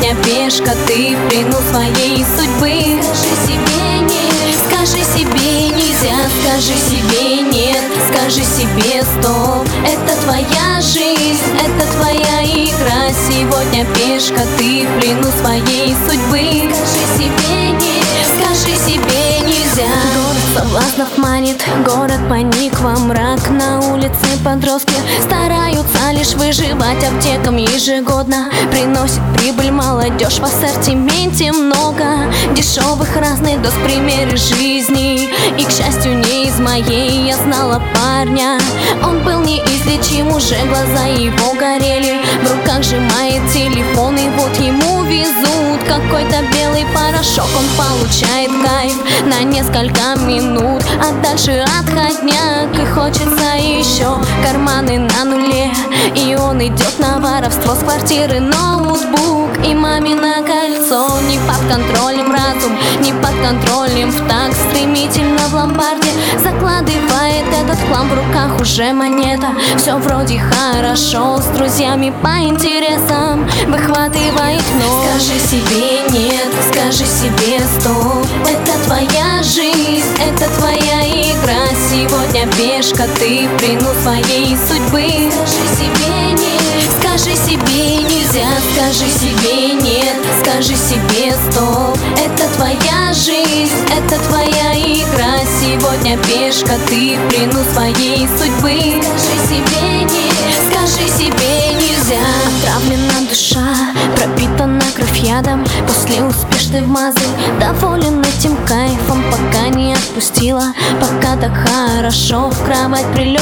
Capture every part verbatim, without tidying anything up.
сегодня пешка ты в плену своей судьбы. Скажи себе нет, скажи себе нельзя, скажи себе нет, скажи себе стоп. Это твоя жизнь, это твоя игра, сегодня пешка ты в плену своей судьбы. Скажи себе нет, скажи себе нельзя. Город соблазнов манит, город паник во мрак. На улице подростки стараются лишь выживать, аптекам ежегодно приносит прибыль молодежь. В ассортименте много дешевых разных доз, примеры жизни. И, к счастью, не из моей. Я знала парня, он был неизлечим, уже глаза его горели. В руках сжимает телефон, и вот ему везут какой-то белый порошок. Он получает кайф на несколько минут, а дальше отходняк, и хочется еще. Карманы на нуле, и он идет на воровство. С квартиры ноутбук и мамино кольцо. Не под контролем разум, не под контролем в такт. Стремительно в ломбарде закладывает этот хлам. В руках уже монета, все вроде хорошо. С друзьями по интересам выхватывает нож. Скажи себе нет, скажи себе стоп. Это твоя жизнь, это твоя игра, сегодня пешка ты в плену своей судьбы. Скажи себе нет, скажи себе нельзя, скажи себе нет, скажи себе стоп. Это твоя жизнь, это твоя игра, сегодня пешка ты в плену своей судьбы. Скажи себе нет, скажи себе нельзя. Отравлена душа, пропитана кровь ядом, после успешной вмазы доволен этим кайфом, пока не отпустила, пока так хорошо в кровать прилег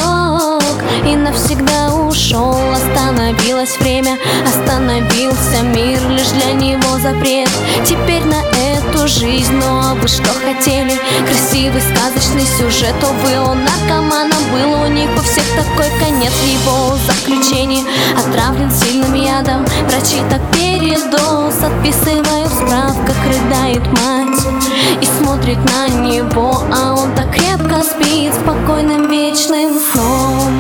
и навсегда ушел. Остановилось время, остановился мир, лишь для него запрет теперь на эту жизнь. Но вы что хотели? Красивый сказочный сюжет, увы, он наркоманом был, у них у всех такой конец. В его заключении отравлен сильным ядом, врачи так передоз отписывают в справках. Рыдает мать и смотрит на него, а он так крепко спит спокойным вечным сном.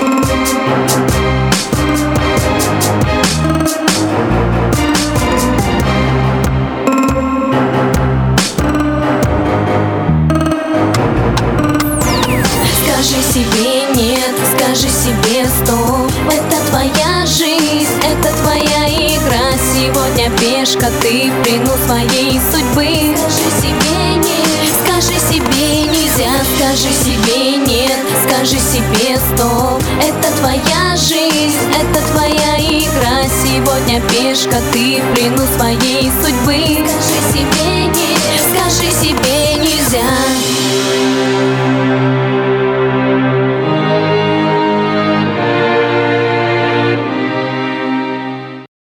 Скажи себе нет, скажи себе стоп. Это твоя жизнь, это твоя игра, сегодня пешка ты в плену своей судьбы. Скажи себе нет, скажи себе нельзя, скажи себе нет, скажи себе стоп. Это твоя жизнь, это твоя игра, сегодня пешка ты в плену своей судьбы. Скажи себе нет, скажи себе нет.